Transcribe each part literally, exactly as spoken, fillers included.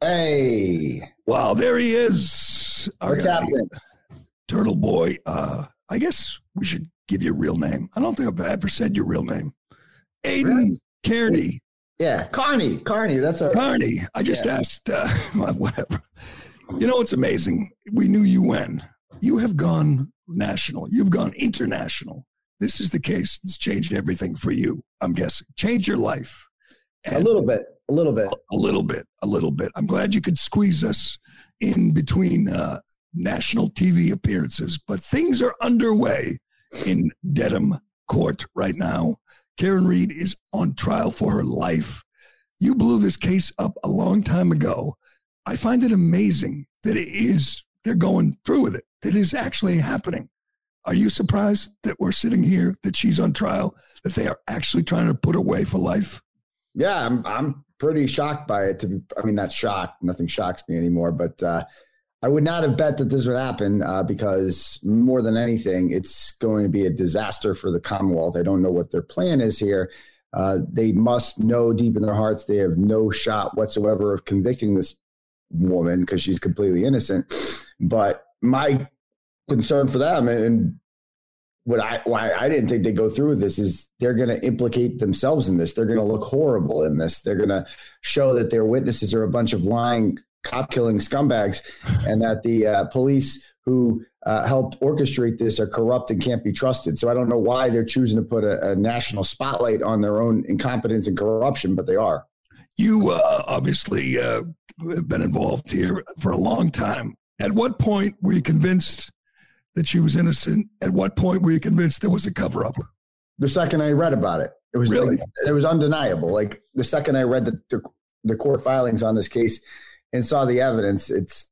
Hey. Wow, there he is. What's Okay. happening? Turtle Boy. Uh, I guess we should give you a real name. I don't think I've ever said your real name. Aiden Really? Kearney. Yeah, Carney. Carney, that's a Carney. I just Yeah. asked, uh, whatever. You know, it's amazing. We knew you when. You have gone national. You've gone international. This is the case that's changed everything for you, I'm guessing. Changed your life. a little bit. A little bit. A little bit. A little bit. I'm glad you could squeeze us in between uh, national T V appearances. But things are underway in Dedham Court right now. Karen Read is on trial for her life. You blew this case up a long time ago. I find it amazing that it is, they're going through with it. That is actually happening. Are you surprised that we're sitting here, that she's on trial, that they are actually trying to put her away for life? Yeah, I'm I'm pretty shocked by it. To be, I mean, not shocked. Nothing shocks me anymore. But uh, I would not have bet that this would happen uh, because more than anything, it's going to be a disaster for the Commonwealth. I don't know what their plan is here. Uh, they must know deep in their hearts they have no shot whatsoever of convicting this woman because she's completely innocent. But my concern for them and what I why I didn't think they'd go through with this is they're going to implicate themselves in this. They're going to look horrible in this. They're going to show that their witnesses are a bunch of lying, cop-killing scumbags, and that the uh, police who uh, helped orchestrate this are corrupt and can't be trusted. So I don't know why they're choosing to put a, a national spotlight on their own incompetence and corruption, but they are. You uh, obviously uh, have been involved here for a long time. At what point were you convinced that she was innocent? At what point were you convinced there was a cover-up? The second I read about it, it was really, like, it was undeniable. Like the second I read the, the the court filings on this case and saw the evidence, it's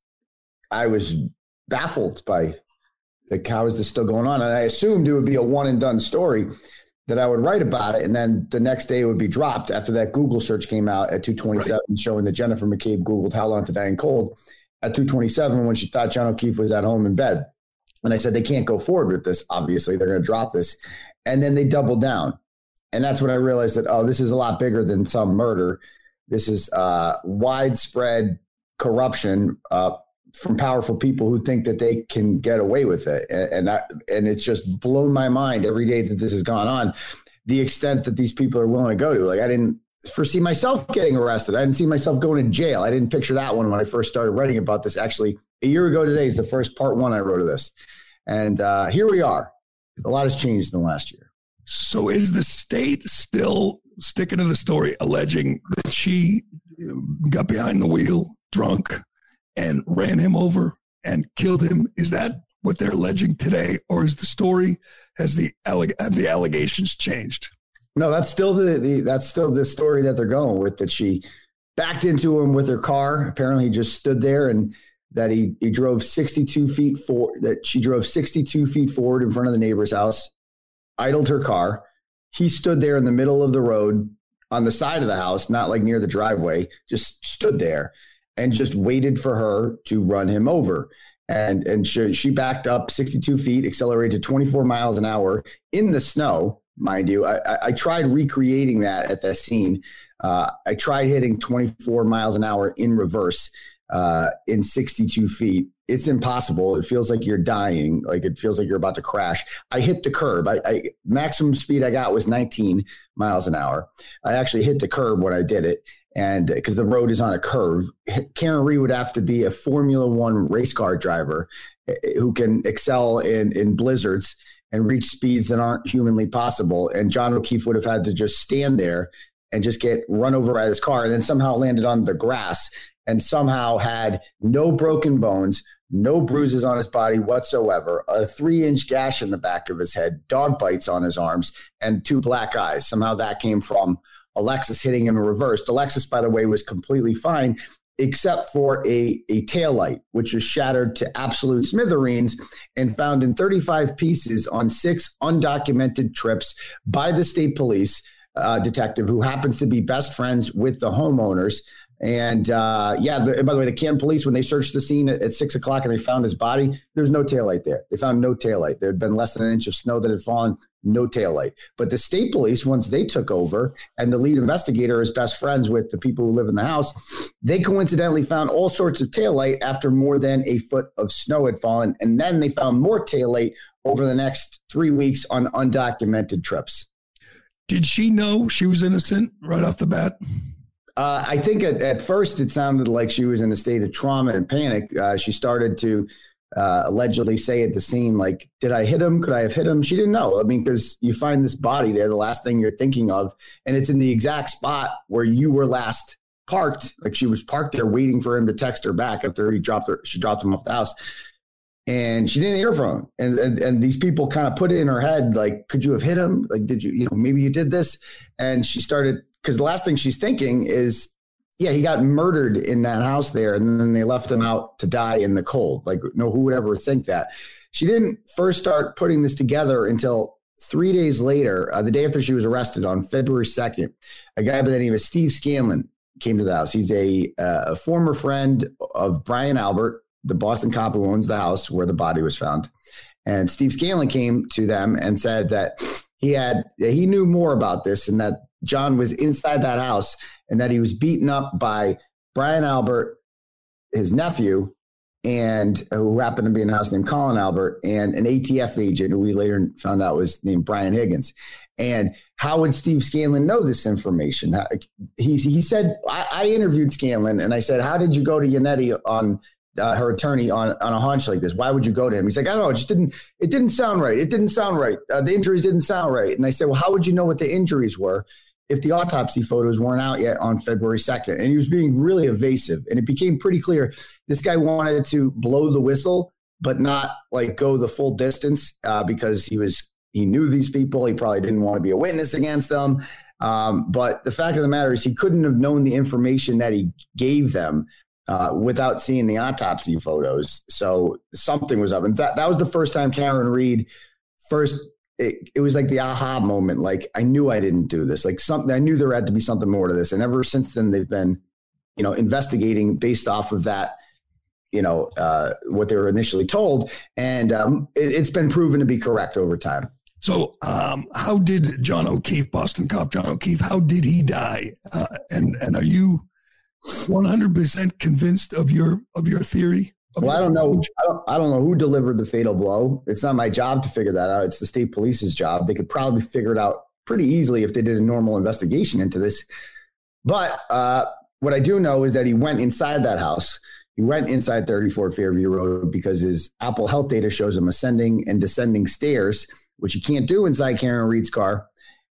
I was baffled by like how is this still going on? And I assumed it would be a one and done story, that I would write about it, and then the next day it would be dropped after that Google search came out at two twenty-seven, right, showing that Jennifer McCabe Googled how long to die in cold at two twenty-seven when she thought John O'Keefe was at home in bed. And I said, they can't go forward with this. Obviously, they're going to drop this. And then they doubled down. And that's when I realized that, oh, this is a lot bigger than some murder. This is uh, widespread corruption uh, from powerful people who think that they can get away with it. And, and, I, and it's just blown my mind every day that this has gone on, the extent that these people are willing to go to. Like, I didn't foresee myself getting arrested. I didn't see myself going to jail. I didn't picture that one when I first started writing about this. Actually, a year ago today is the first part one I wrote of this. And uh, here we are. A lot has changed in the last year. So is the state still sticking to the story, alleging that she got behind the wheel drunk and ran him over and killed him? Is that what they're alleging today? Or is the story, has the, alleg- have the allegations changed? No, that's still the, the that's still the story that they're going with, that she backed into him with her car. Apparently he just stood there, and that he he drove sixty-two feet for that she drove sixty-two feet forward in front of the neighbor's house, idled her car. He stood there in the middle of the road on the side of the house, not like near the driveway, just stood there and just waited for her to run him over. And and she, she backed up sixty-two feet, accelerated to twenty-four miles an hour in the snow, mind you. I, I, I tried recreating that at that scene. Uh, I tried hitting twenty-four miles an hour in reverse uh, in sixty-two feet. It's impossible. It feels like you're dying. Like it feels like you're about to crash. I hit the curb. I, I maximum speed I got was nineteen miles an hour. I actually hit the curb when I did it. And because the road is on a curve, Karen Read would have to be a Formula One race car driver who can excel in, in blizzards and reach speeds that aren't humanly possible. And John O'Keefe would have had to just stand there and just get run over by this car, and then somehow landed on the grass and somehow had no broken bones, no bruises on his body whatsoever, a three-inch gash in the back of his head, dog bites on his arms, and two black eyes. Somehow that came from Alexis hitting him in reverse. Alexis, by the way, was completely fine, except for a, a taillight, which was shattered to absolute smithereens and found in thirty-five pieces on six undocumented trips by the state police uh, detective, who happens to be best friends with the homeowners. And uh, yeah, the, and by the way, the Canton police, when they searched the scene at, at six o'clock and they found his body, there was no taillight there. They found no taillight. There had been less than an inch of snow that had fallen. no taillight. But the state police, once they took over and the lead investigator is best friends with the people who live in the house, they coincidentally found all sorts of taillight after more than a foot of snow had fallen. And then they found more taillight over the next three weeks on undocumented trips. Did she know she was innocent right off the bat? Uh, I think at, at first it sounded like she was in a state of trauma and panic. Uh, she started to uh, allegedly say at the scene, like, did I hit him? Could I have hit him? She didn't know. I mean, because you find this body there, the last thing you're thinking of, and it's in the exact spot where you were last parked. Like she was parked there waiting for him to text her back after he dropped her. She dropped him off the house. And she didn't hear from him. And, and and these people kind of put it in her head, like, could you have hit him? Like, did you, you know, maybe you did this? And she started, because the last thing she's thinking is, yeah, he got murdered in that house there. And then they left him out to die in the cold. Like, no, who would ever think that? She didn't first start putting this together until three days later, uh, the day after she was arrested on February second. A guy by the name of Steve Scanlon came to the house. He's a, uh, a former friend of Brian Albert, the Boston cop who owns the house where the body was found. And Steve Scanlon came to them and said that he had, he knew more about this and that John was inside that house and that he was beaten up by Brian Albert, his nephew, and who happened to be in a house named Colin Albert, and an A T F agent who we later found out was named Brian Higgins. And how would Steve Scanlon know this information? He, he said, I, I interviewed Scanlon and I said, how did you go to Yannetti on Uh, her attorney on, on a hunch like this? Why would you go to him? He's like, I don't know. It just didn't, it didn't sound right. It didn't sound right. Uh, the injuries didn't sound right. And I said, well, how would you know what the injuries were if the autopsy photos weren't out yet on February second? And he was being really evasive. And it became pretty clear this guy wanted to blow the whistle, but not like go the full distance uh, because he was, he knew these people. He probably didn't want to be a witness against them. Um, but the fact of the matter is he couldn't have known the information that he gave them Uh, without seeing the autopsy photos. So something was up. And that, that was the first time Karen Read first, it, it was like the aha moment. Like, I knew I didn't do this. Like something, I knew there had to be something more to this. And ever since then, they've been, you know, investigating based off of that, you know, uh, what they were initially told. And um, it, it's been proven to be correct over time. So um, how did John O'Keefe, Boston cop John O'Keefe, how did he die? Uh, and, and are you one hundred percent convinced of your of your theory? Well, I don't know. I don't, I don't know who delivered the fatal blow. It's not my job to figure that out. It's the state police's job. They could probably figure it out pretty easily if they did a normal investigation into this. But uh, what I do know is that he went inside that house. He went inside thirty-four Fairview Road because his Apple Health data shows him ascending and descending stairs, which you can't do inside Karen Read's car.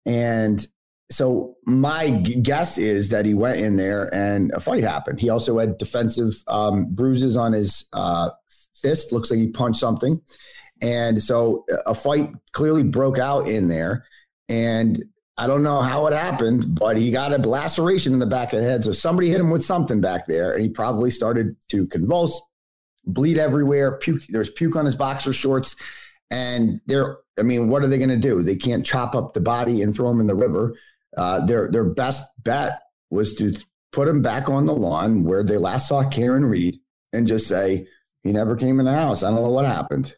And so my guess is that he went in there and a fight happened. He also had defensive um, bruises on his uh, fist. Looks like he punched something. And so a fight clearly broke out in there. And I don't know how it happened, but he got a laceration in the back of the head. So somebody hit him with something back there. And he probably started to convulse, bleed everywhere. Puke. There's puke on his boxer shorts. And they're, I mean, what are they going to do? They can't chop up the body and throw him in the river. Uh, their their best bet was to put him back on the lawn where they last saw Karen Read and just say he never came in the house. I don't know what happened.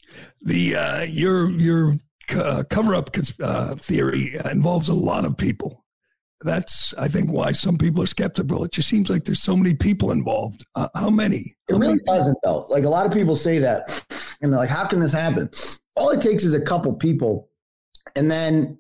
The uh, your your uh, cover up uh, theory involves a lot of people. That's I think why some people are skeptical. It just seems like there's so many people involved. Uh, how many? It how really many? doesn't though. Like a lot of people say that, and they're like, "How can this happen?" All it takes is a couple people, and then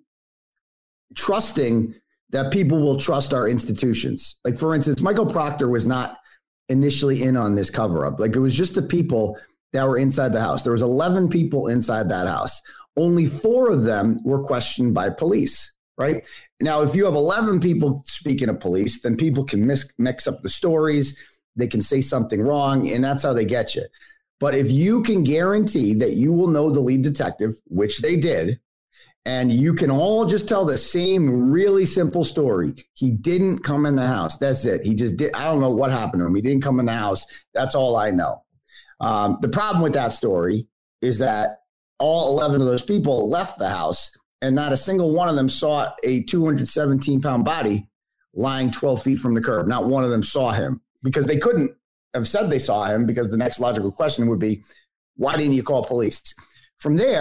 trusting that people will trust our institutions. Like, for instance, Michael Proctor was not initially in on this cover up. Like, it was just the people that were inside the house. There was eleven people inside that house. Only four of them were questioned by police, right? Now, if you have eleven people speaking to police, then people can mis- mix up the stories. They can say something wrong, and that's how they get you. But if you can guarantee that you will know the lead detective, which they did, and you can all just tell the same really simple story. He didn't come in the house. That's it. He just did. I don't know what happened to him. He didn't come in the house. That's all I know. Um, the problem with that story is that all eleven of those people left the house and not a single one of them saw a two hundred seventeen pound body lying twelve feet from the curb. Not one of them saw him because they couldn't have said they saw him because the next logical question would be, why didn't you call police? From there,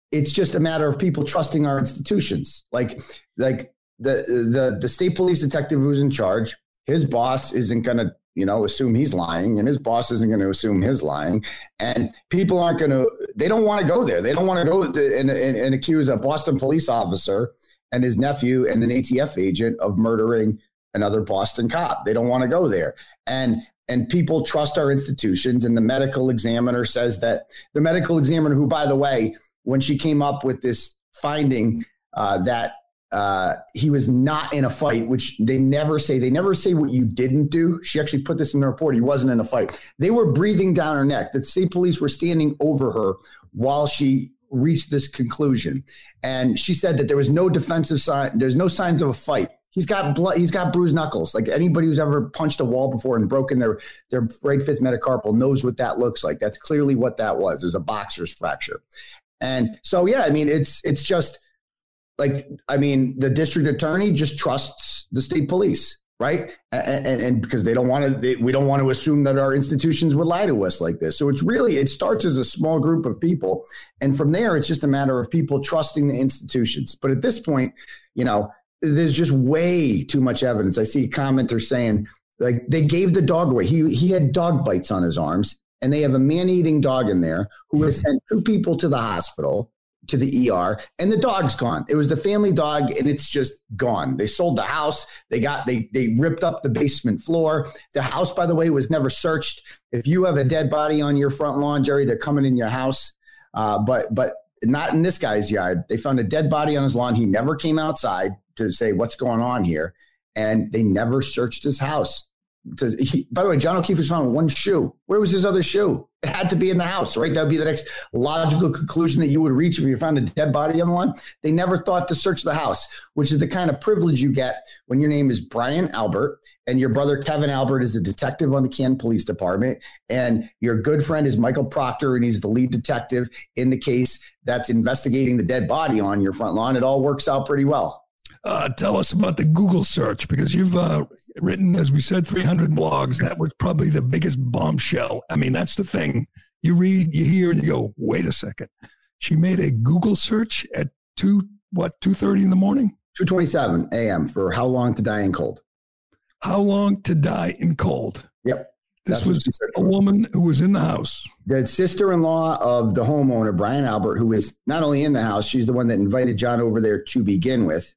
it's just a matter of people trusting our institutions. Like, like the, the, the state police detective who's in charge, his boss isn't going to, you know, assume he's lying, and his boss isn't going to assume he's lying. And people aren't going to, they don't want to go there. They don't want to go and, and, and accuse a Boston police officer and his nephew and an A T F agent of murdering another Boston cop. They don't want to go there. And, and people trust our institutions. And the medical examiner says that the medical examiner, who, by the way, when she came up with this finding uh, that uh, he was not in a fight, which they never say, they never say what you didn't do. She actually put this in the report. He wasn't in a fight. They were breathing down her neck. The state police were standing over her while she reached this conclusion. And she said that there was no defensive sign. There's no signs of a fight. He's got blood. He's got bruised knuckles. Like anybody who's ever punched a wall before and broken their, their right fifth metacarpal knows what that looks like. That's clearly what that was. It was a boxer's fracture. And so, yeah, I mean, it's, it's just like, I mean, the district attorney just trusts the state police, right? And, and, and because they don't want to, they, we don't want to assume that our institutions would lie to us like this. So it's really, it starts as a small group of people. And from there, it's just a matter of people trusting the institutions. But at this point, you know, there's just way too much evidence. I see commenters saying, like, they gave the dog away. He, he had dog bites on his arms, and they have a man-eating dog in there who has sent two people to the hospital, to the E R, and the dog's gone. It was the family dog, and it's just gone. They sold the house. They got they they ripped up the basement floor. The house, by the way, was never searched. If you have a dead body on your front lawn, Jerry, they're coming in your house. Uh, but but not in this guy's yard. They found a dead body on his lawn. He never came outside to say what's going on here, and they never searched his house. He, by the way, John O'Keefe was found with one shoe. Where was his other shoe? It had to be in the house, right? That would be the next logical conclusion that you would reach if you found a dead body on the lawn. They never thought to search the house, which is the kind of privilege you get when your name is Brian Albert and your brother Kevin Albert is a detective on the Canton Police Department, and your good friend is Michael Proctor, and he's the lead detective in the case that's investigating the dead body on your front lawn. It all works out pretty well. Uh, tell us about the Google search, because you've uh, written, as we said, three hundred blogs. That was probably the biggest bombshell. I mean, that's the thing. You read, you hear, and you go, wait a second. She made a Google search at two, what, two thirty in the morning? two twenty-seven a.m. for How Long to Die in Cold. How Long to Die in Cold. Yep. This was a woman who was in the house. The sister-in-law of the homeowner, Brian Albert, who is not only in the house, she's the one that invited John over there to begin with.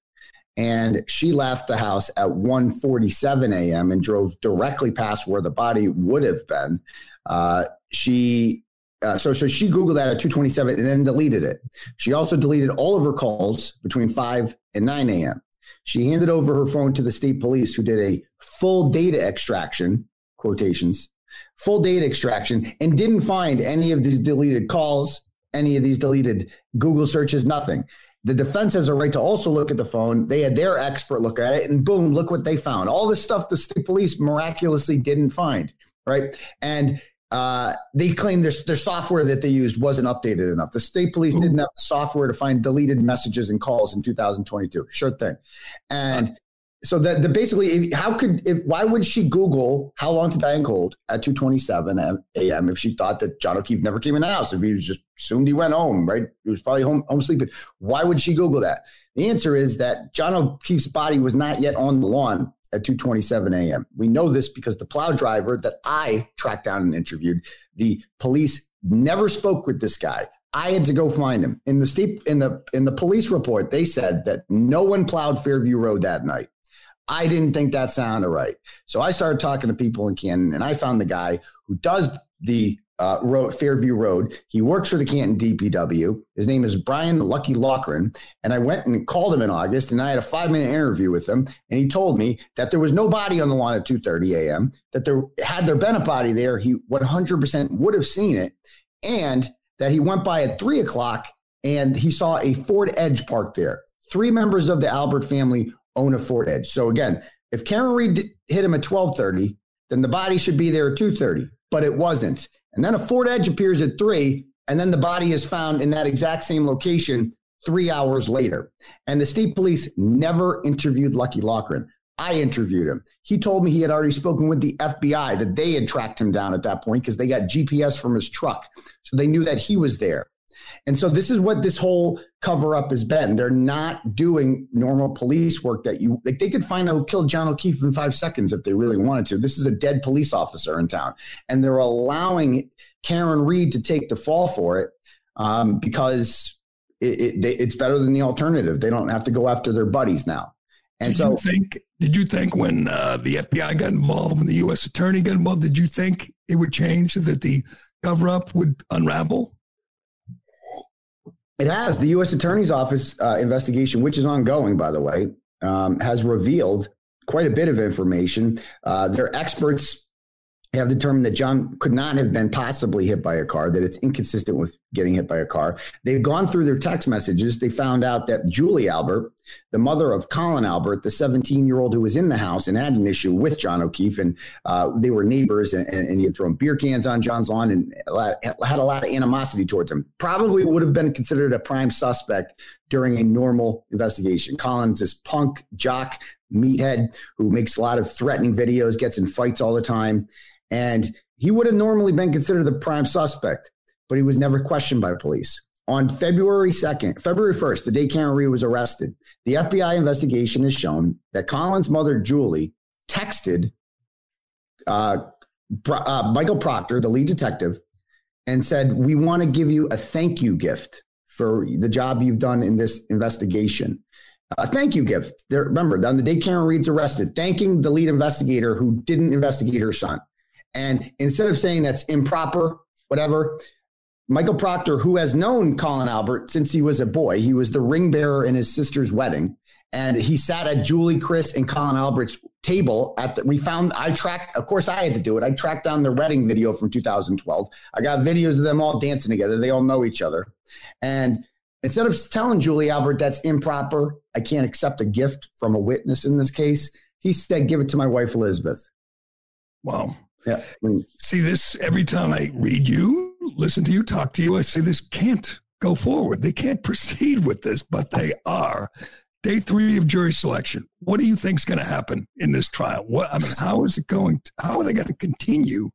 And she left the house at one forty-seven a.m. and drove directly past where the body would have been. Uh, she uh, so so she Googled that at two twenty-seven and then deleted it. She also deleted all of her calls between five and nine a.m. She handed over her phone to the state police, who did a full data extraction, quotations, full data extraction, and didn't find any of these deleted calls, any of these deleted Google searches, nothing. The defense has a right to also look at the phone. They had their expert look at it, and boom, look what they found. All this stuff the state police miraculously didn't find, right? And uh, they claim their, their software that they used wasn't updated enough. The state police Ooh. didn't have the software to find deleted messages and calls in two thousand twenty-two. Sure thing. And so that the basically, how could, if, why would she Google How Long to Die in Cold at two twenty-seven a.m. if she thought that John O'Keefe never came in the house? If he was just assumed he went home, right? He was probably home, home sleeping. Why would she Google that? The answer is that John O'Keefe's body was not yet on the lawn at two twenty-seven a.m. We know this because the plow driver that I tracked down and interviewed, the police never spoke with this guy. I had to go find him. In the state, in the in the police report, they said that no one plowed Fairview Road that night. I didn't think that sounded right. So I started talking to people in Canton, and I found the guy who does the uh, road, Fairview Road. He works for the Canton D P W. His name is Brian Lucky Loughran. And I went and called him in August, and I had a five-minute interview with him. And he told me that there was no body on the lawn at two thirty a.m., that there had there been a body there, he one hundred percent would have seen it, and that he went by at three o'clock, and he saw a Ford Edge parked there. Three members of the Albert family own a Ford Edge. So again, if Karen Reed hit him at twelve thirty, then the body should be there at two thirty, but it wasn't. And then a Ford Edge appears at three, and then the body is found in that exact same location three hours later. And the state police never interviewed Lucky Loughran. I interviewed him. He told me he had already spoken with the F B I, that they had tracked him down at that point because they got G P S from his truck. So they knew that he was there. And so this is what this whole cover up has been. They're not doing normal police work that you like. They could find out who killed John O'Keefe in five seconds if they really wanted to. This is a dead police officer in town, and they're allowing Karen Read to take the fall for it um, because it, it, they, it's better than the alternative. They don't have to go after their buddies now. And did so you think, did you think when uh, the F B I got involved, when the U S attorney got involved, did you think it would change, that the cover-up would unravel? It has. The U S Attorney's Office uh, investigation, which is ongoing, by the way, um, has revealed quite a bit of information. Uh, their experts have determined that John could not have been possibly hit by a car, that it's inconsistent with getting hit by a car. They've gone through their text messages. They found out that Julie Albert, the mother of Colin Albert, the seventeen-year-old who was in the house and had an issue with John O'Keefe, and uh, they were neighbors, and, and he had thrown beer cans on John's lawn and had a lot of animosity towards him. Probably would have been considered a prime suspect during a normal investigation. Colin's this punk jock meathead who makes a lot of threatening videos, gets in fights all the time. And he would have normally been considered the prime suspect, but he was never questioned by the police. On February second, February first, the day Karen Read was arrested, the F B I investigation has shown that Colin's mother, Julie, texted uh, uh, Michael Proctor, the lead detective, and said, "We want to give you a thank you gift for the job you've done in this investigation." A thank you gift. There, remember, on the day Karen Read's arrested, thanking the lead investigator who didn't investigate her son. And instead of saying that's improper, whatever, Michael Proctor, who has known Colin Albert since he was a boy, he was the ring bearer in his sister's wedding. And he sat at Julie, Chris, and Colin Albert's table at the, we found, I tracked, of course I had to do it. I tracked down their wedding video from two thousand twelve. I got videos of them all dancing together. They all know each other. And instead of telling Julie Albert that's improper, I can't accept a gift from a witness in this case, he said, give it to my wife, Elizabeth. Wow. Yeah. See this every time I read you, listen to you, talk to you, I say this can't go forward. They can't proceed with this, but they are. Day three of jury selection. What do you think is going to happen in this trial? What I mean, how is it going? To, how are they going to continue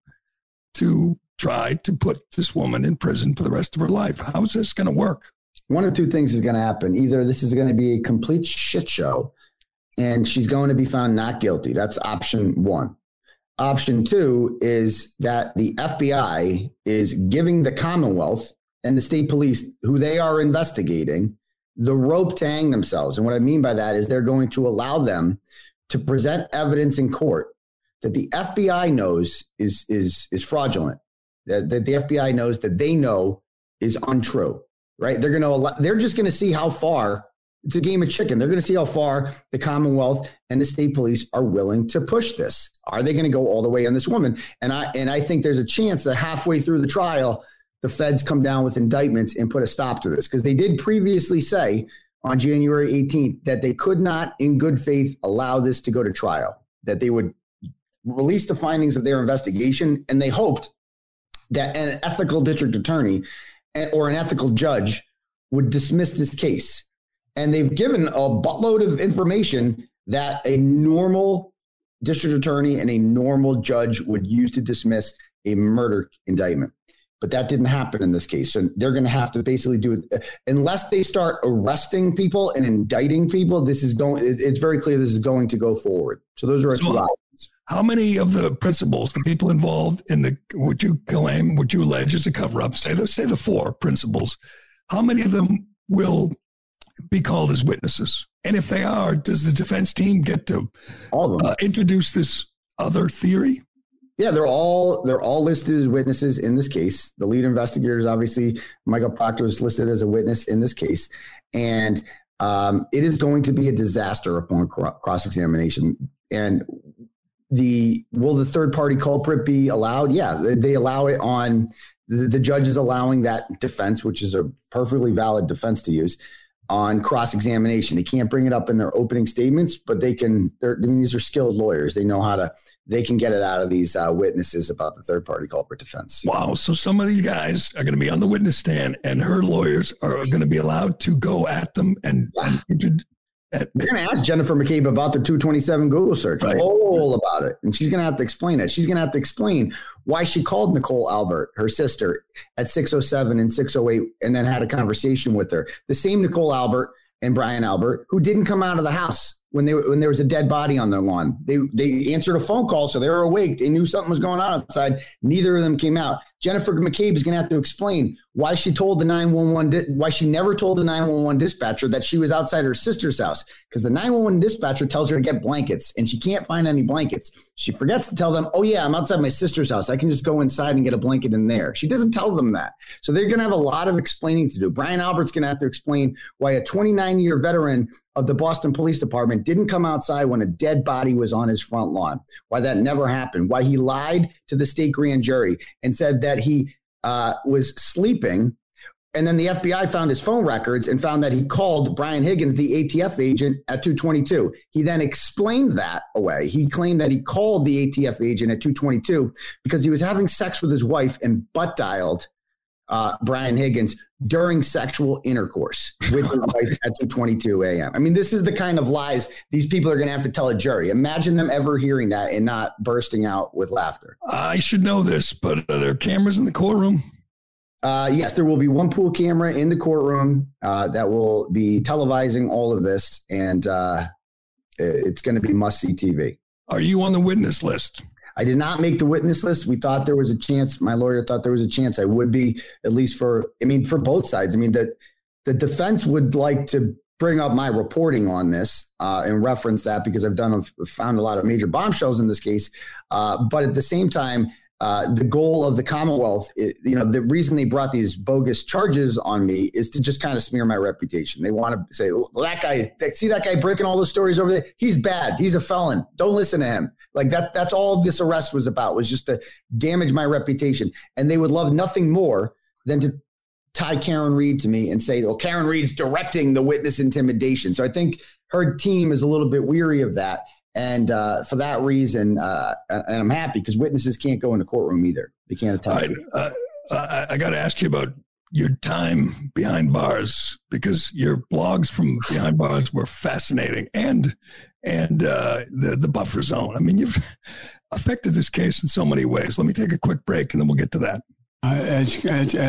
to try to put this woman in prison for the rest of her life? How is this going to work? One of two things is going to happen. Either this is going to be a complete shit show and she's going to be found not guilty. That's option one. Option two is that the F B I is giving the Commonwealth and the state police, who they are investigating, the rope to hang themselves. And what I mean by that is they're going to allow them to present evidence in court that the F B I knows is is is fraudulent, that, that the F B I knows that they know is untrue, right? They're going to they're just going to see how far. It's a game of chicken. They're going to see how far the Commonwealth and the state police are willing to push this. Are they going to go all the way on this woman? And I and I think there's a chance that halfway through the trial, the feds come down with indictments and put a stop to this, because they did previously say on January eighteenth that they could not, in good faith, allow this to go to trial, that they would release the findings of their investigation, and they hoped that an ethical district attorney or an ethical judge would dismiss this case. And they've given a buttload of information that a normal district attorney and a normal judge would use to dismiss a murder indictment. But that didn't happen in this case. So they're going to have to basically do it. Unless they start arresting people and indicting people, this is going, it's very clear this is going to go forward. So those are our so two options. How many of the principals, the people involved in the, would you claim, would you allege as a cover-up, say the, say the four principals, how many of them will be called as witnesses? And if they are, does the defense team get to all of them. Uh, introduce this other theory? Yeah, they're all they're all listed as witnesses in this case. The lead investigator is obviously Michael Proctor is listed as a witness in this case, and um, it is going to be a disaster upon cross-examination. And the will the third party culprit be allowed? Yeah, they, they allow it on the, the judge is allowing that defense, which is a perfectly valid defense to use on cross-examination. They can't bring it up in their opening statements, but they can, I mean, these are skilled lawyers. They know how to, they can get it out of these uh, witnesses about the third party culprit defense. Wow. So some of these guys are going to be on the witness stand and her lawyers are going to be allowed to go at them and, yeah. and, You're going to ask Jennifer McCabe about the two twenty-seven Google search, right. all about it. And she's going to have to explain it. She's going to have to explain why she called Nicole Albert, her sister, at six oh seven and six oh eight, and then had a conversation with her. The same Nicole Albert and Brian Albert, who didn't come out of the house when they when there was a dead body on their lawn. They they answered a phone call, so they were awake. They knew something was going on outside. Neither of them came out. Jennifer McCabe is going to have to explain why she told the nine one one, why she never told the nine one one dispatcher that she was outside her sister's house, because the nine one one dispatcher tells her to get blankets, and she can't find any blankets. She forgets to tell them, oh, yeah, I'm outside my sister's house. I can just go inside and get a blanket in there. She doesn't tell them that. So they're going to have a lot of explaining to do. Brian Albert's going to have to explain why a twenty-nine-year veteran of the Boston Police Department didn't come outside when a dead body was on his front lawn, why that never happened, why he lied to the state grand jury and said that he uh, was sleeping. And then the F B I found his phone records and found that he called Brian Higgins, the A T F agent, at two twenty-two. He then explained that away. He claimed that he called the A T F agent at two twenty-two because he was having sex with his wife and butt dialed uh, Brian Higgins during sexual intercourse with his wife at two twenty-two a.m. I mean, this is the kind of lies these people are going to have to tell a jury. Imagine them ever hearing that and not bursting out with laughter. I should know this, but are there cameras in the courtroom? Uh, yes, there will be one pool camera in the courtroom uh, that will be televising all of this, and uh, it's going to be must-see T V. Are you on the witness list? I did not make the witness list. We thought there was a chance. My lawyer thought there was a chance I would be, at least for, I mean, for both sides. I mean, that the defense would like to bring up my reporting on this uh, and reference that because I've done, found a lot of major bombshells in this case. Uh, but at the same time, Uh, the goal of the Commonwealth, it, you know, the reason they brought these bogus charges on me is to just kind of smear my reputation. They want to say, well, that guy, see that guy breaking all those stories over there? He's bad. He's a felon. Don't listen to him. Like that. That's all this arrest was about, was just to damage my reputation. And they would love nothing more than to tie Karen Read to me and say, well, Karen Read's directing the witness intimidation. So I think her team is a little bit weary of that. And uh, for that reason, uh, and I'm happy because witnesses can't go in the courtroom either. They can't attest. I, uh, I, I got to ask you about your time behind bars, because your blogs from behind bars were fascinating, and and uh, the the buffer zone. I mean, you've affected this case in so many ways. Let me take a quick break, and then we'll get to that. Uh, uh,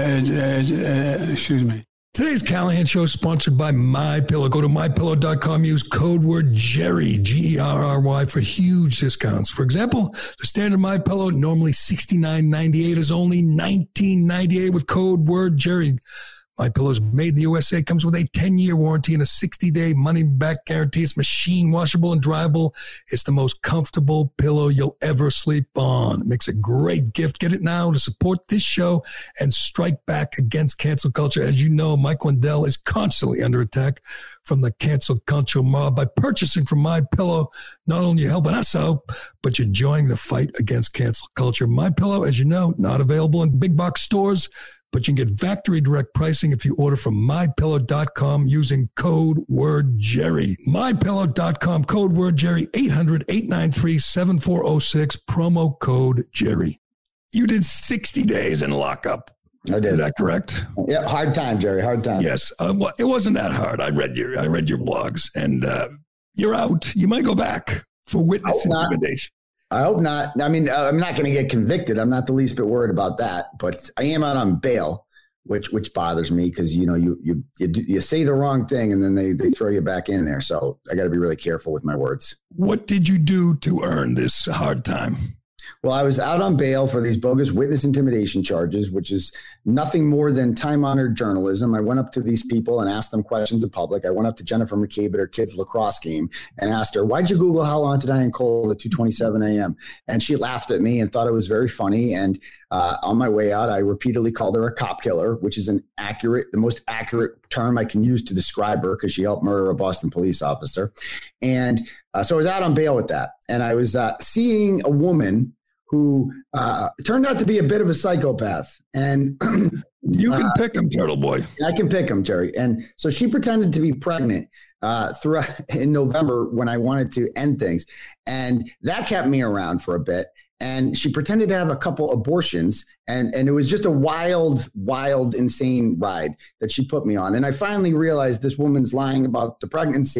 uh, uh, excuse me. Today's Callahan Show is sponsored by MyPillow. Go to my pillow dot com. Use code word Jerry, G E R R Y, for huge discounts. For example, the standard MyPillow, normally sixty-nine ninety-eight, is only nineteen ninety-eight with code word Jerry. MyPillow is made in the U S A, comes with a ten-year warranty and a sixty-day money-back guarantee. It's machine washable and dryable. It's the most comfortable pillow you'll ever sleep on. It makes a great gift. Get it now to support this show and strike back against cancel culture. As you know, Mike Lindell is constantly under attack from the cancel culture mob. By purchasing from MyPillow, not only are you helping us out, but you're joining the fight against cancel culture. MyPillow, as you know, not available in big box stores, but you can get factory direct pricing if you order from my pillow dot com using code word Jerry. my pillow dot com, code word Jerry, eight hundred, eight nine three, seven four zero six, promo code Jerry. You did sixty days in lockup. I did. Is that correct? Yeah, hard time, Jerry, hard time. Yes. Uh, well, it wasn't that hard. I read your I read your blogs, and uh, you're out. You might go back for witness intimidation. I hope not. I mean, I'm not going to get convicted. I'm not the least bit worried about that, but I am out on bail, which which bothers me because, you know, you you you, do, you say the wrong thing and then they, they throw you back in there. So I got to be really careful with my words. What did you do to earn this hard time? Well, I was out on bail for these bogus witness intimidation charges, which is nothing more than time-honored journalism. I went up to these people and asked them questions in public. I went up to Jennifer McCabe at her kid's lacrosse game and asked her, why'd you Google how long to die in coal at two twenty-seven a.m.? And she laughed at me and thought it was very funny. And uh, on my way out, I repeatedly called her a cop killer, which is an accurate, the most accurate term I can use to describe her because she helped murder a Boston police officer. And uh, so I was out on bail with that. And I was uh, seeing a woman who uh, turned out to be a bit of a psychopath. And you can uh, pick him, Turtle Boy. I can pick him, Jerry. And so she pretended to be pregnant uh, throughout in November when I wanted to end things. And that kept me around for a bit. And she pretended to have a couple abortions. And, and it was just a wild, wild, insane ride that she put me on. And I finally realized this woman's lying about the pregnancy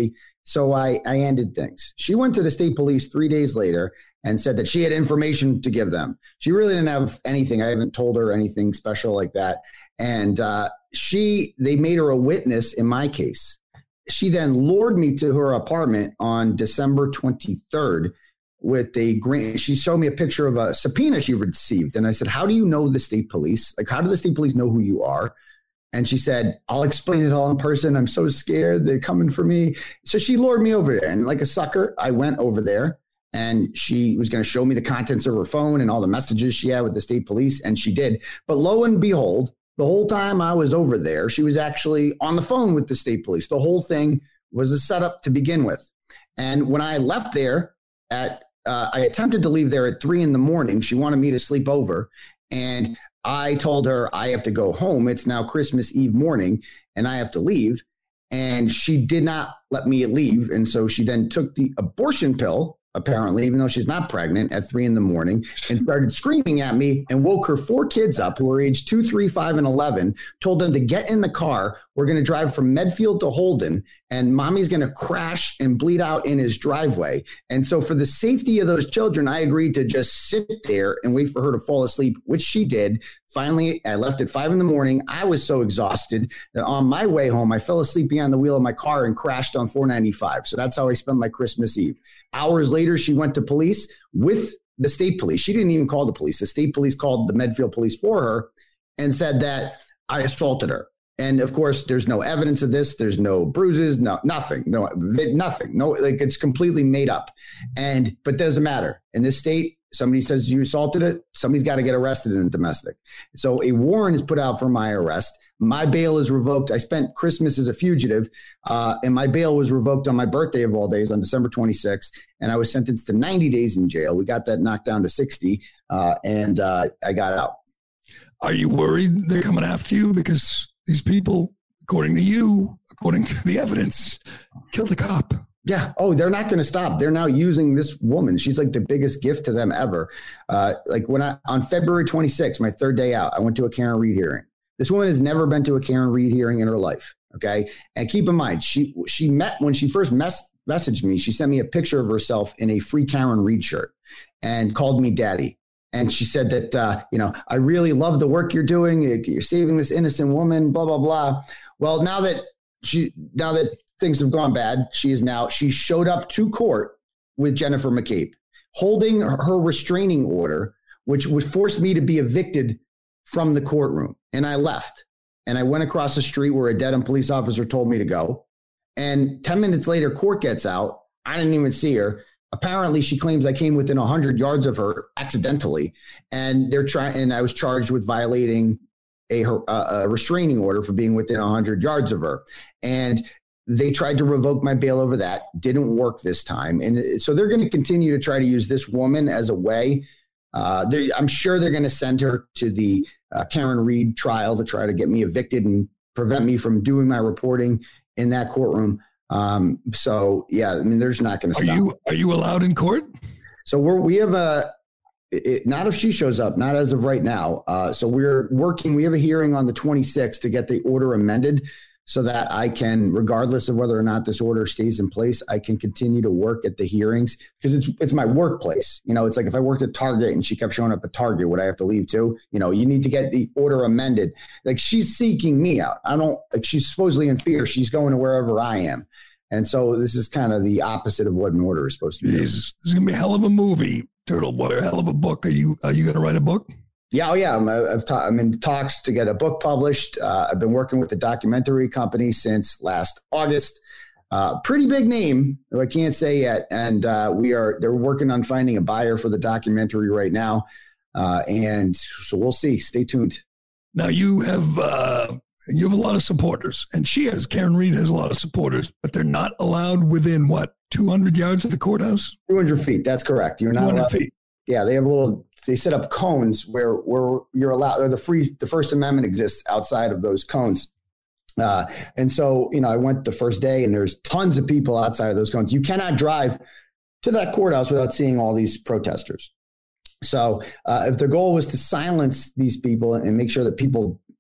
So I, I ended things. She went to the state police three days later and said that she had information to give them. She really didn't have anything. I haven't told her anything special like that. And uh, she, they made her a witness in my case. She then lured me to her apartment on December twenty-third with a grant. She showed me a picture of a subpoena she received. And I said, how do you know the state police? Like, how do the state police know who you are? And she said, I'll explain it all in person. I'm so scared. They're coming for me. So she lured me over there. And like a sucker, I went over there and she was going to show me the contents of her phone and all the messages she had with the state police. And she did. But lo and behold, the whole time I was over there, she was actually on the phone with the state police. The whole thing was a setup to begin with. And when I left there at, uh, I attempted to leave there at three in the morning. She wanted me to sleep over. And I told her I have to go home. It's now Christmas Eve morning and I have to leave. And she did not let me leave. And so she then took the abortion pill, apparently, even though she's not pregnant, at three in the morning and started screaming at me and woke her four kids up who were age two, three, five, and eleven, told them to get in the car. We're going to drive from Medfield to Holden and mommy's going to crash and bleed out in his driveway. And so for the safety of those children, I agreed to just sit there and wait for her to fall asleep, which she did. Finally, I left at five in the morning. I was so exhausted that on my way home, I fell asleep behind the wheel of my car and crashed on four ninety-five. So that's how I spent my Christmas Eve. Hours later, she went to police with the state police. She didn't even call the police. The state police called the Medfield police for her and said that I assaulted her. And of course, there's no evidence of this. There's no bruises, no, nothing, no, nothing, no, like it's completely made up. And, but doesn't matter. In this state, somebody says you assaulted it, somebody's got to get arrested in domestic. So a warrant is put out for my arrest. My bail is revoked. I spent Christmas as a fugitive, uh, and my bail was revoked on my birthday of all days on December twenty-sixth, and I was sentenced to ninety days in jail. We got that knocked down to sixty, uh, and uh, I got out. Are you worried they're coming after you? Because these people, according to you, according to the evidence, killed a cop. Yeah. Oh, they're not going to stop. They're now using this woman. She's like the biggest gift to them ever. Uh, like when I, on February twenty-sixth, my third day out, I went to a Karen Read hearing. This woman has never been to a Karen Read hearing in her life. Okay. And keep in mind, she, she met when she first mess, messaged me, she sent me a picture of herself in a free Karen Read shirt and called me daddy. And she said that, uh, you know, I really love the work you're doing. You're saving this innocent woman, blah, blah, blah. Well, now that she, now that things have gone bad, she is now, she showed up to court with Jennifer McCabe, holding her restraining order, which would force me to be evicted from the courtroom. And I left and I went across the street where a Dedham police officer told me to go. And ten minutes later, court gets out. I didn't even see her. Apparently, she claims I came within one hundred yards of her accidentally, and they're trying. And I was charged with violating a, a restraining order for being within one hundred yards of her. And they tried to revoke my bail over that. Didn't work this time, and so they're going to continue to try to use this woman as a way. Uh, I'm sure they're going to send her to the uh, Karen Read trial to try to get me evicted and prevent me from doing my reporting in that courtroom. Um, so yeah, I mean, there's not going to stop. Are you, are you allowed in court? So we're, we have a, it, not if she shows up, not as of right now. Uh, so we're working, we have a hearing on the twenty-sixth to get the order amended so that I can, regardless of whether or not this order stays in place, I can continue to work at the hearings because it's, it's my workplace. You know, it's like if I worked at Target and she kept showing up at Target, would I have to leave too? You know, you need to get the order amended. Like she's seeking me out. I don't, like she's supposedly in fear. She's going to wherever I am. And so this is kind of the opposite of what an order is supposed to be. This is going to be a hell of a movie, Turtle Boy, a hell of a book. Are you, are you going to write a book? Yeah, oh yeah, I'm, I've ta- I'm in talks to get a book published. Uh, I've been working with the documentary company since last August. Uh, pretty big name, though I can't say yet. And uh, we are they're working on finding a buyer for the documentary right now. Uh, and so we'll see. Stay tuned. Now you have uh, you have a lot of supporters, and she has Karen Read has a lot of supporters, but they're not allowed within what two hundred yards of the courthouse. two hundred feet. That's correct. You're not two hundred allowed. feet. Yeah, they have a little. They set up cones where where you're allowed. Or the free, the First Amendment exists outside of those cones, uh, and so you know, I went the first day, and there's tons of people outside of those cones. You cannot drive to that courthouse without seeing all these protesters. So, uh, if the goal was to silence these people and make sure that people,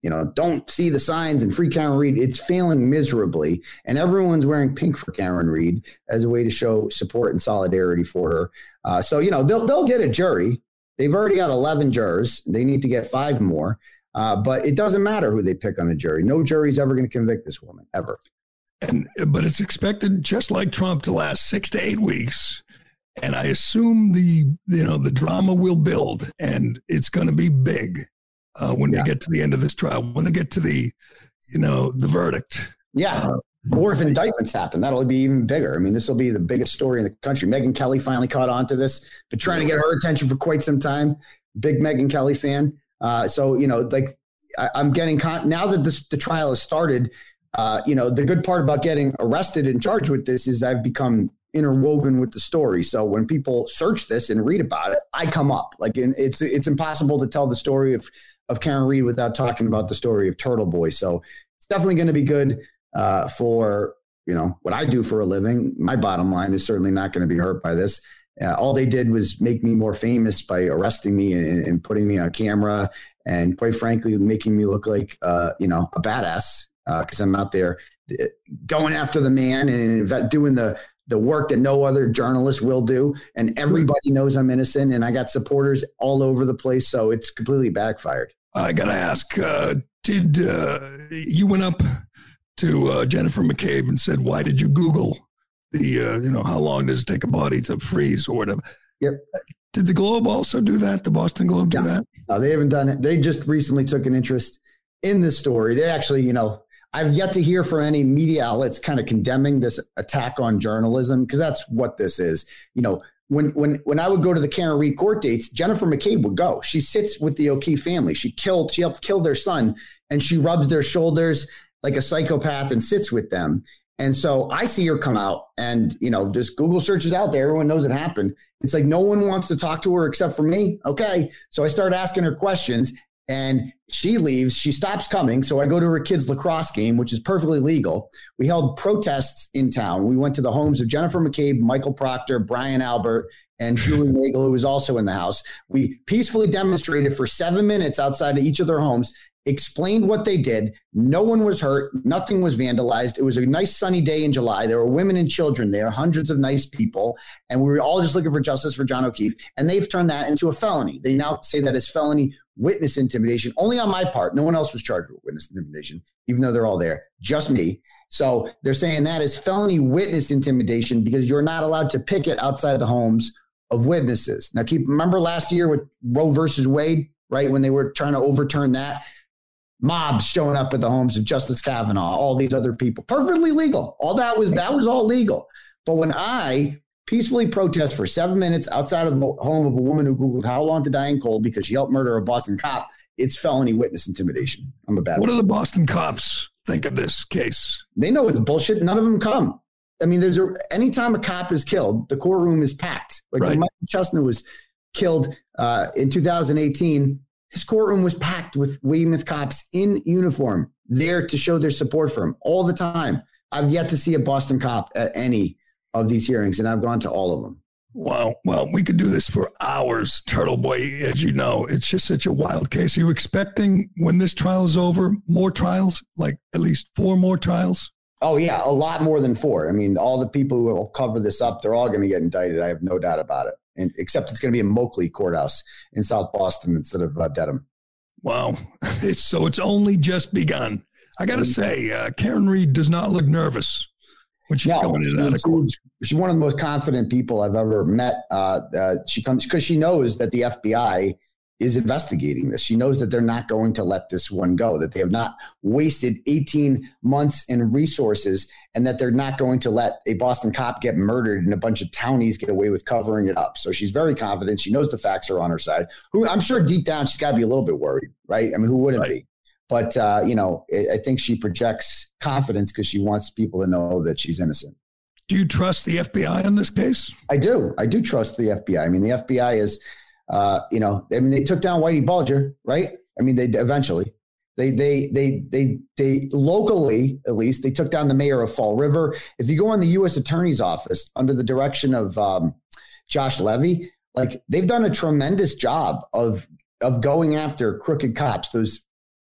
you know, don't see the signs and free Karen Read. It's failing miserably. And everyone's wearing pink for Karen Read as a way to show support and solidarity for her. Uh, so, you know, they'll, they'll get a jury. They've already got eleven jurors. They need to get five more. Uh, but it doesn't matter who they pick on the jury. No jury's ever going to convict this woman, ever. And but it's expected, just like Trump, to last six to eight weeks. And I assume the you know the drama will build, and it's going to be big uh, when yeah. they get to the end of this trial. When they get to the you know the verdict. Yeah. Uh, or if indictments happen, that'll be even bigger. I mean, this will be the biggest story in the country. Megyn Kelly finally caught on to this. Been trying to get her attention for quite some time. Big Megyn Kelly fan. Uh, so, you know, like I, I'm getting con- now that this, the trial has started, uh, you know, the good part about getting arrested and charged with this is I've become interwoven with the story. So when people search this and read about it, I come up. Like in, it's it's impossible to tell the story of, of Karen Read without talking about the story of Turtle Boy. So it's definitely going to be good uh, for, you know, what I do for a living. My bottom line is certainly not going to be hurt by this. Uh, all they did was make me more famous by arresting me and, and putting me on camera, and quite frankly, making me look like, uh, you know, a badass because uh, I'm out there going after the man and doing the the work that no other journalist will do. And everybody knows I'm innocent, and I got supporters all over the place. So it's completely backfired. I got to ask, uh, did uh, you went up to uh, Jennifer McCabe and said, why did you Google the, uh, you know, how long does it take a body to freeze or whatever? Yep. Did the Globe also do that? The Boston Globe do no. that? No, they haven't done it. They just recently took an interest in this story. They actually, you know, I've yet to hear from any media outlets kind of condemning this attack on journalism, because that's what this is. You know, when when when I would go to the Karen Read court dates, Jennifer McCabe would go. She sits with the O'Keefe family. She killed, she helped kill their son, and she rubs their shoulders like a psychopath and sits with them. And so I see her come out, and, you know, just Google searches out there. Everyone knows it happened. It's like no one wants to talk to her except for me. Okay. So I start asking her questions, and she leaves. She stops coming. So I go to her kid's lacrosse game, which is perfectly legal. We held protests in town. We went to the homes of Jennifer McCabe, Michael Proctor, Brian Albert, and Julie Nagel, who was also in the house. We peacefully demonstrated for seven minutes outside of each of their homes, explained what they did. No one was hurt. Nothing was vandalized. It was a nice sunny day in July. There were women and children there, hundreds of nice people. And we were all just looking for justice for John O'Keefe. And they've turned that into a felony. They now say that as felony witness intimidation, only on my part. No one else was charged with witness intimidation, even though they're all there, just me. So they're saying that is felony witness intimidation because you're not allowed to picket outside the homes of witnesses. Now, keep remember last year with Roe versus Wade, right? When they were trying to overturn that, mobs showing up at the homes of Justice Kavanaugh, all these other people, perfectly legal. All that was, that was all legal. But when I peacefully protest for seven minutes outside of the home of a woman who Googled how long to die in cold because she helped murder a Boston cop, it's felony witness intimidation. I'm a bad What one. do the Boston cops think of this case? They know it's bullshit. None of them come. I mean, there's a, anytime a cop is killed, the courtroom is packed. Like right. when Michael Chestnut was killed uh, in two thousand eighteen, his courtroom was packed with Weymouth cops in uniform there to show their support for him all the time. I've yet to see a Boston cop at any of these hearings, and I've gone to all of them. Wow. Well, we could do this for hours, Turtle Boy. As you know, it's just such a wild case. Are you expecting when this trial is over, more trials, like at least four more trials? Oh, yeah, a lot more than four. I mean, all the people who will cover this up, they're all going to get indicted. I have no doubt about it. And except it's going to be in Moakley Courthouse in South Boston instead of uh, Dedham. Wow. It's, so it's only just begun. I got to say, uh, Karen Read does not look nervous when she's no, going in and out of court. She's one of the most confident people I've ever met. Uh, uh, she comes because she knows that the F B I is investigating this. She knows that they're not going to let this one go, that they have not wasted eighteen months and resources, and that they're not going to let a Boston cop get murdered and a bunch of townies get away with covering it up. So she's very confident. She knows the facts are on her side. Who I'm sure deep down she's got to be a little bit worried, right? I mean, who wouldn't right. be? But, uh, you know, I think she projects confidence because she wants people to know that she's innocent. Do you trust the F B I on this case? I do. I do trust the F B I. I mean, the F B I is, uh, you know, I mean, they took down Whitey Bulger, right? I mean, they eventually, they, they, they, they, they locally, at least, they took down the mayor of Fall River. If you go on the U S Attorney's office under the direction of um, Josh Levy, like they've done a tremendous job of, of going after crooked cops, those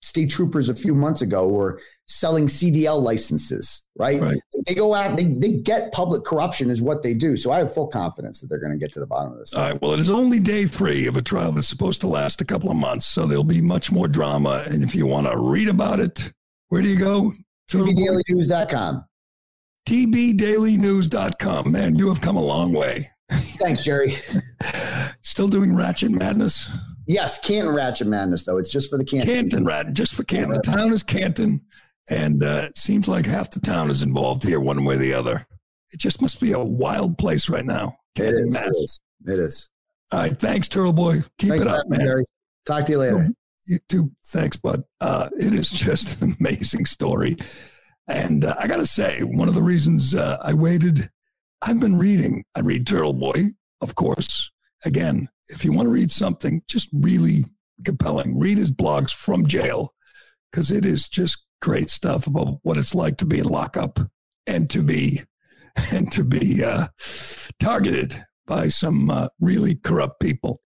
state troopers a few months ago were selling C D L licenses, right? Right. They go out, they, they get public corruption is what they do. So I have full confidence that they're going to get to the bottom of this. All right. Well, it is only day three of a trial that's supposed to last a couple of months. So there'll be much more drama. And if you want to read about it, where do you go? T B daily news dot com. T B daily news dot com. Man, you have come a long way. Thanks, Jerry. Still doing Ratchet Madness? Yes, Canton Ratchet Madness, though. It's just for the Canton. Canton Rat, just for Canton. The town is Canton, and uh, it seems like half the town is involved here one way or the other. It just must be a wild place right now. It is, it is. It is. All right. Thanks, Turtle Boy. Keep Thanks it up, man. Jerry. Talk to you later. You too. Thanks, bud. Uh, it is just an amazing story. And uh, I got to say, one of the reasons uh, I waited, I've been reading. I read Turtle Boy, of course. Again, if you want to read something just really compelling, read his blogs from jail, because it is just great stuff about what it's like to be in lockup and to be and to be uh, targeted by some uh, really corrupt people.